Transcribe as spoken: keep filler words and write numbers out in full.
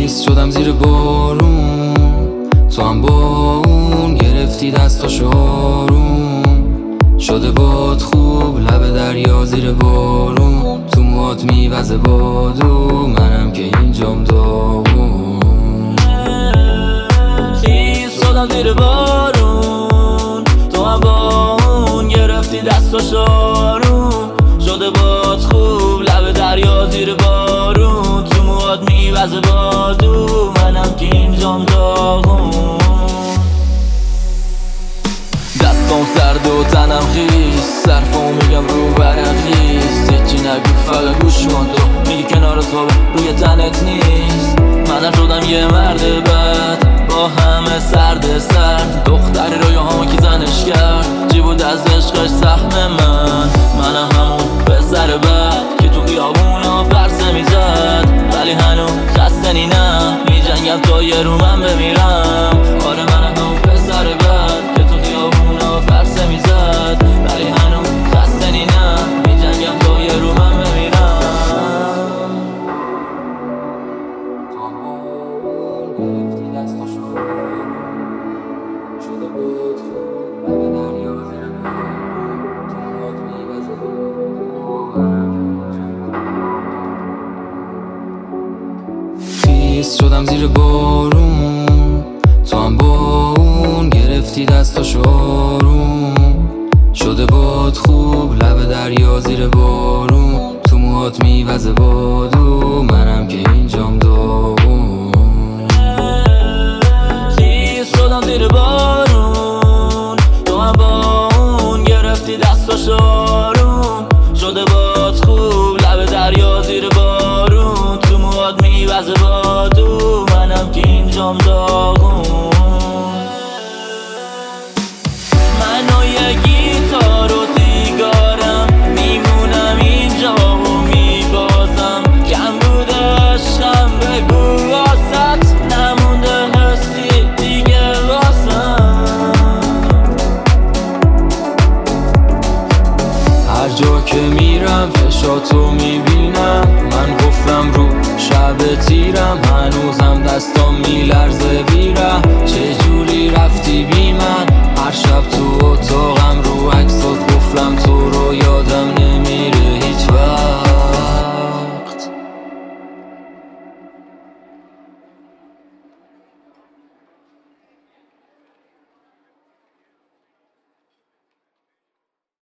خیس شدم زیر بارون، تو هم با اون گرفتی دستاشو آروم. شده باد خوب لب دریا زیر بارون، تو موهات میوزه بادو، منم که اینجام داغون. خیس شدم زیر بارون، تو هم با اون گرفتی دستاشو آروم. شده باد خوب لب دریا زیر بارون، تو موهات میوزه بادو، منم که اینجام داغون. دستام سرد و تنم خیس، صرفمو میگم رو برخیز. هیچی نگو فقط گوش کن، تو میگی کنار تو روی تنت نیست. منم شدم یه مرد بد با همه سرد سرد، دختری رویاهامو کی زنش کرد، چی بود از عشقش سهم من. منم همون پسر بد که تو خیابونا پرسه میزد، ولی هنوز خسته نه میجنگم تا یه رو من بمیرم. آره منم همون پسر بد که تو خیابونا پرسه میزد، ولی هنوز خسته نه میجنگم تا یه رو من بمیرم. گرفتی دستاشو شده بود خوب لب دریا زیر بارون، تو موهات میوزه بادو، خیس شدم زیر بارون، تو هم با اون گرفتی دستاشو آروم. شده باد خوب لب دریا زیر بارون، تو موهات میوزه بادو، منم که اینجام داغون. خیس شدم زیر بارون، تو هم با اون گرفتی دستاشو